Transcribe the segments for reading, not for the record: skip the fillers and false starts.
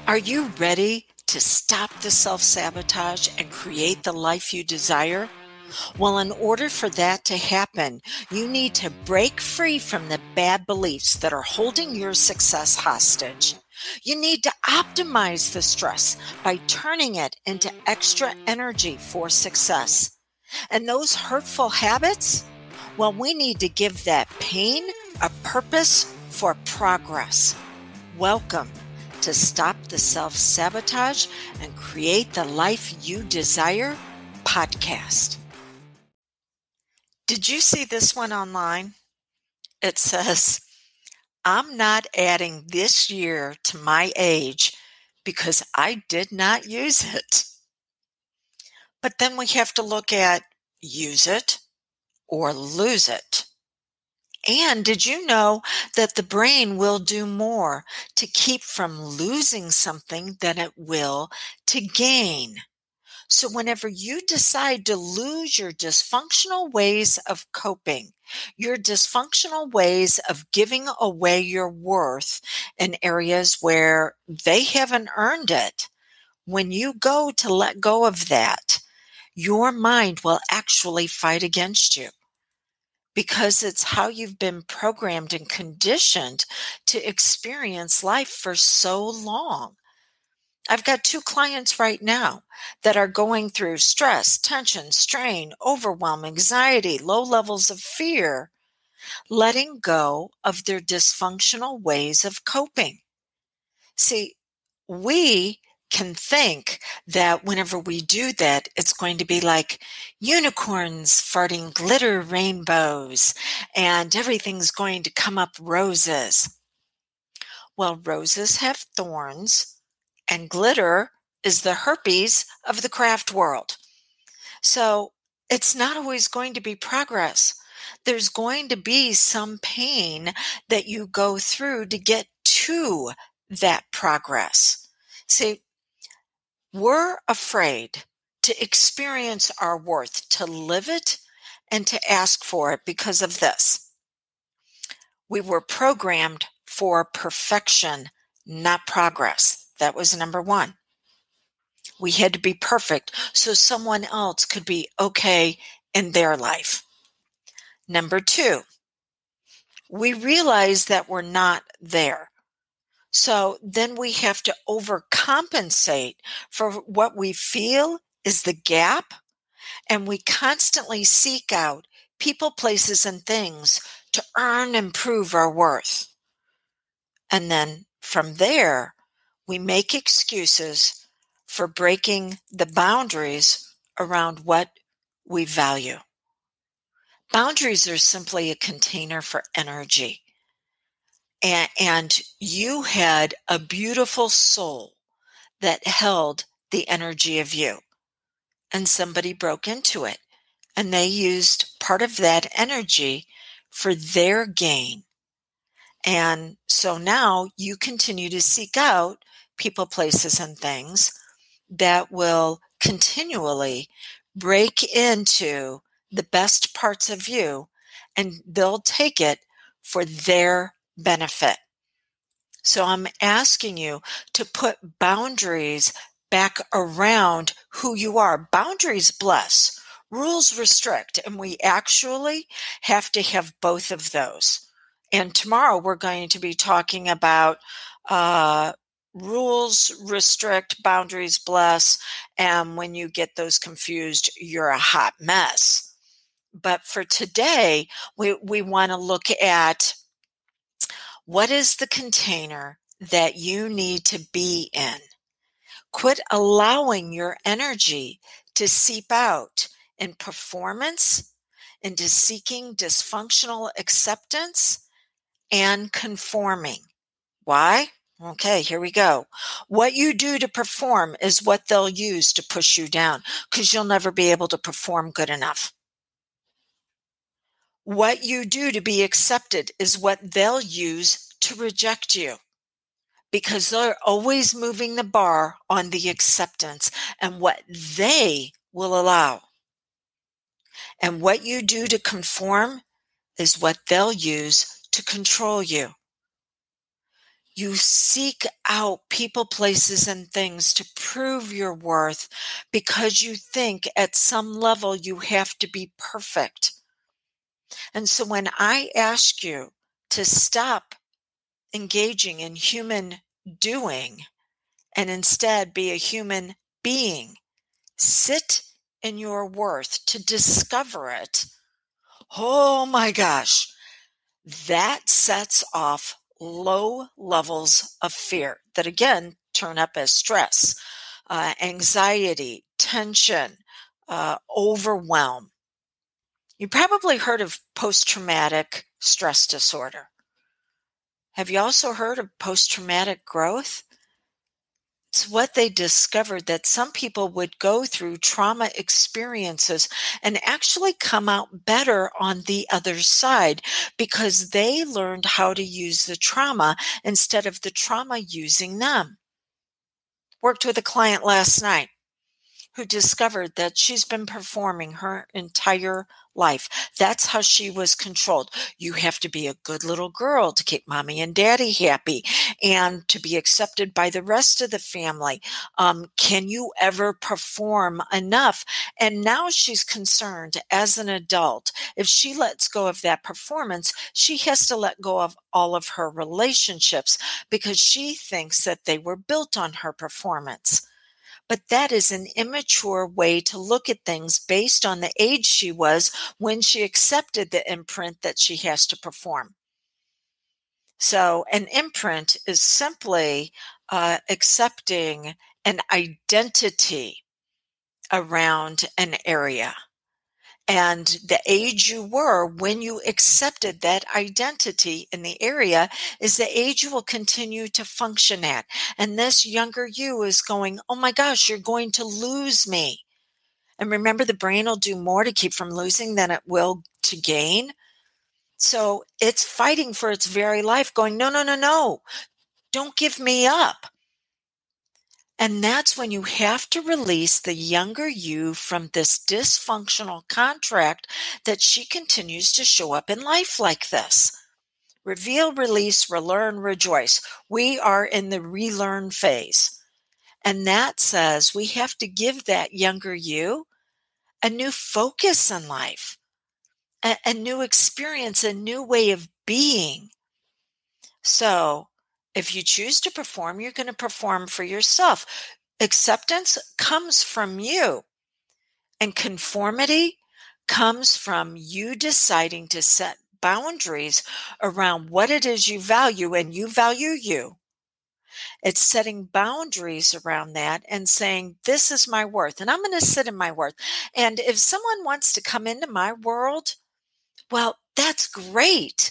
Are you ready to stop the self-sabotage and create the life you desire? Well, in order for that to happen, you need to break free from the bad beliefs that are holding your success hostage. You need to optimize the stress by turning it into extra energy for success. And those hurtful habits? Well, we need to give that pain a purpose for progress. Welcome to Stop the Self-Sabotage and Create the Life You Desire podcast. Did you see this one online? It says, I'm not adding this year to my age because I did not use it. But then we have to look at use it or lose it. And did you know that the brain will do more to keep from losing something than it will to gain? So whenever you decide to lose your dysfunctional ways of coping, your dysfunctional ways of giving away your worth in areas where they haven't earned it, when you go to let go of that, your mind will actually fight against you, because it's how you've been programmed and conditioned to experience life for so long. I've got 2 clients right now that are going through stress, tension, strain, overwhelm, anxiety, low levels of fear, letting go of their dysfunctional ways of coping. See, we can think that whenever we do that, it's going to be like unicorns farting glitter rainbows and everything's going to come up roses. Well, roses have thorns and glitter is the herpes of the craft world. So it's not always going to be progress. There's going to be some pain that you go through to get to that progress. See, we're afraid to experience our worth, to live it, and to ask for it because of this. We were programmed for perfection, not progress. That was number 1. We had to be perfect so someone else could be okay in their life. Number 2, we realize that we're not there. So then we have to overcompensate for what we feel is the gap, and we constantly seek out people, places, and things to earn and prove our worth. And then from there, we make excuses for breaking the boundaries around what we value. Boundaries are simply a container for energy. And you had a beautiful soul that held the energy of you. And somebody broke into it. And they used part of that energy for their gain. And so now you continue to seek out people, places, and things that will continually break into the best parts of you, and they'll take it for their benefit. So I'm asking you to put boundaries back around who you are. Boundaries bless, rules restrict, and we actually have to have both of those. And tomorrow we're going to be talking about rules restrict, boundaries bless, and when you get those confused, you're a hot mess. But for today, we want to look at what is the container that you need to be in. Quit allowing your energy to seep out in performance, into seeking dysfunctional acceptance and conforming. Why? Okay, here we go. What you do to perform is what they'll use to push you down, because you'll never be able to perform good enough. What you do to be accepted is what they'll use to reject you, because they're always moving the bar on the acceptance and what they will allow. And what you do to conform is what they'll use to control you. You seek out people, places, and things to prove your worth because you think at some level you have to be perfect. And so when I ask you to stop engaging in human doing and instead be a human being, sit in your worth to discover it. Oh my gosh, that sets off low levels of fear that again turn up as stress, anxiety, tension, overwhelm. You probably heard of post-traumatic stress disorder. Have you also heard of post-traumatic growth? It's what they discovered, that some people would go through trauma experiences and actually come out better on the other side because they learned how to use the trauma instead of the trauma using them. Worked with a client last night who discovered that she's been performing her entire life. That's how she was controlled. You have to be a good little girl to keep mommy and daddy happy and to be accepted by the rest of the family. Can you ever perform enough? And now she's concerned as an adult, if she lets go of that performance, she has to let go of all of her relationships because she thinks that they were built on her performance. But that is an immature way to look at things based on the age she was when she accepted the imprint that she has to perform. So an imprint is simply accepting an identity around an area. And the age you were when you accepted that identity in the area is the age you will continue to function at. And this younger you is going, oh my gosh, you're going to lose me. And remember, the brain will do more to keep from losing than it will to gain. So it's fighting for its very life, going, no, no, no, no, don't give me up. And that's when you have to release the younger you from this dysfunctional contract that she continues to show up in life like this. Reveal, release, relearn, rejoice. We are in the relearn phase. And that says we have to give that younger you a new focus in life, a new experience, a new way of being. So if you choose to perform, you're going to perform for yourself. Acceptance comes from you, and conformity comes from you deciding to set boundaries around what it is you value, and you value you. It's setting boundaries around that and saying, this is my worth, and I'm going to sit in my worth. And if someone wants to come into my world, well, that's great.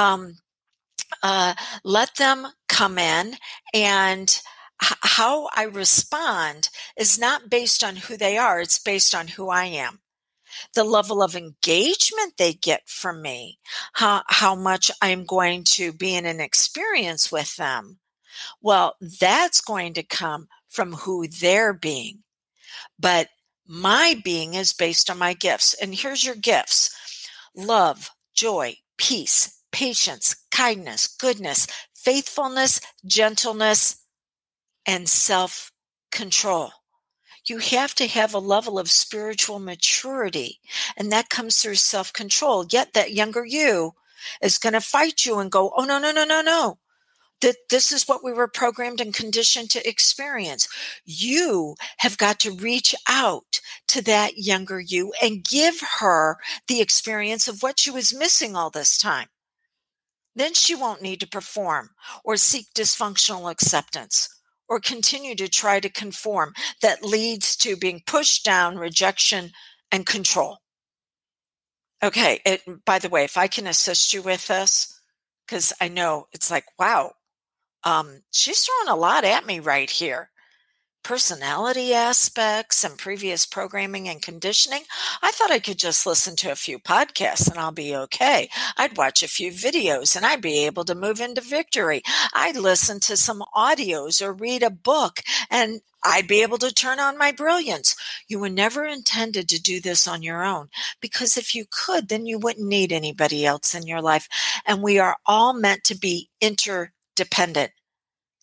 Let them come in, and how I respond is not based on who they are. It's based on who I am. The level of engagement they get from me, how much I'm going to be in an experience with them. Well, that's going to come from who they're being. But my being is based on my gifts. And here's your gifts: love, joy, peace, patience, kindness, goodness, faithfulness, gentleness, and self-control. You have to have a level of spiritual maturity, and that comes through self-control. Yet that younger you is going to fight you and go, oh, no, no, no, no, no. This is what we were programmed and conditioned to experience. You have got to reach out to that younger you and give her the experience of what she was missing all this time. Then she won't need to perform or seek dysfunctional acceptance or continue to try to conform that leads to being pushed down, rejection, and control. Okay, by the way, if I can assist you with this, because I know it's like, wow, she's throwing a lot at me right here. Personality aspects and previous programming and conditioning. I thought I could just listen to a few podcasts and I'll be okay. I'd watch a few videos and I'd be able to move into victory. I'd listen to some audios or read a book and I'd be able to turn on my brilliance. You were never intended to do this on your own, because if you could, then you wouldn't need anybody else in your life. And we are all meant to be interdependent.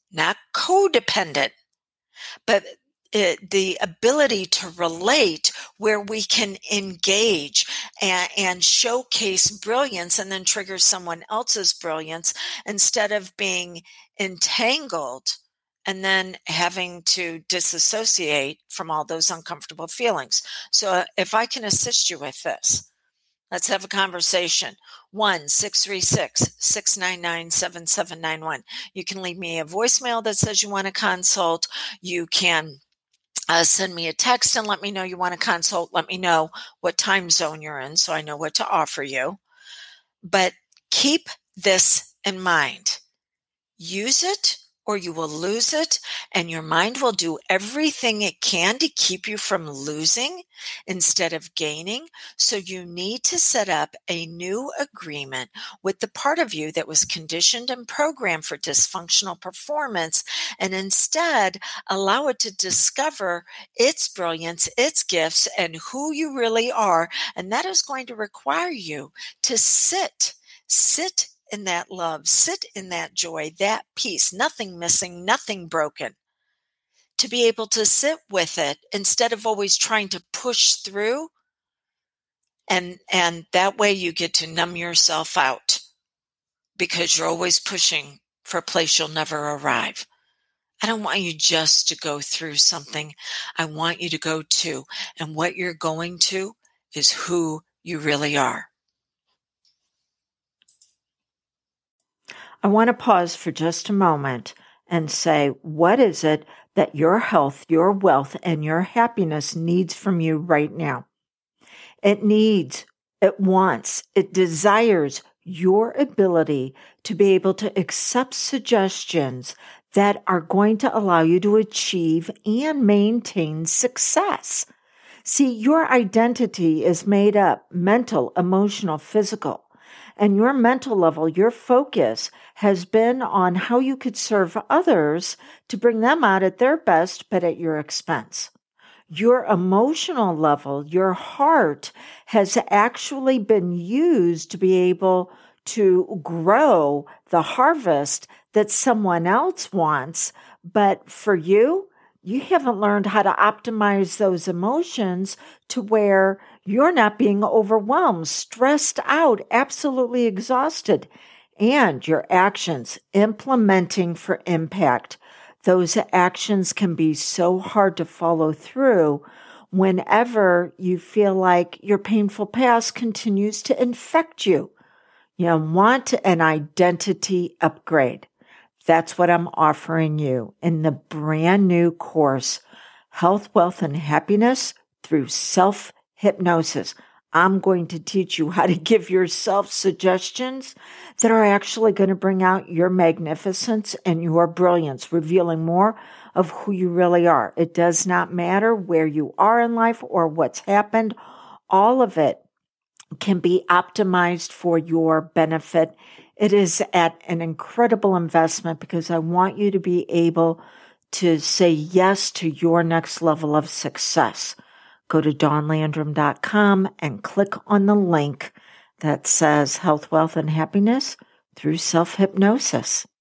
not codependent, but the ability to relate where we can engage and showcase brilliance and then trigger someone else's brilliance instead of being entangled and then having to disassociate from all those uncomfortable feelings. So if I can assist you with this, let's have a conversation. 1-636-699-7791. You can leave me a voicemail that says you want to consult. You can send me a text and let me know you want to consult. Let me know what time zone you're in so I know what to offer you. But keep this in mind. Use it or you will lose it, and your mind will do everything it can to keep you from losing instead of gaining. So you need to set up a new agreement with the part of you that was conditioned and programmed for dysfunctional performance, and instead allow it to discover its brilliance, its gifts, and who you really are. And that is going to require you to sit in that love, sit in that joy, that peace, nothing missing, nothing broken. To be able to sit with it instead of always trying to push through. And that way you get to numb yourself out because you're always pushing for a place you'll never arrive. I don't want you just to go through something. I want you to go to, and what you're going to is who you really are. I want to pause for just a moment and say, what is it that your health, your wealth, and your happiness needs from you right now? It needs, it wants, it desires your ability to be able to accept suggestions that are going to allow you to achieve and maintain success. See, your identity is made up mental, emotional, physical. And your mental level, your focus has been on how you could serve others to bring them out at their best, but at your expense. Your emotional level, your heart has actually been used to be able to grow the harvest that someone else wants. But for you, you haven't learned how to optimize those emotions to where you're not being overwhelmed, stressed out, absolutely exhausted, and your actions implementing for impact. Those actions can be so hard to follow through whenever you feel like your painful past continues to infect you. You want an identity upgrade. That's what I'm offering you in the brand new course, Health, Wealth, and Happiness through Self-Hypnosis. I'm going to teach you how to give yourself suggestions that are actually going to bring out your magnificence and your brilliance, revealing more of who you really are. It does not matter where you are in life or what's happened. All of it can be optimized for your benefit. It is at an incredible investment because I want you to be able to say yes to your next level of success. Go to dawnlandrum.com and click on the link that says Health, Wealth, and Happiness through Self-Hypnosis.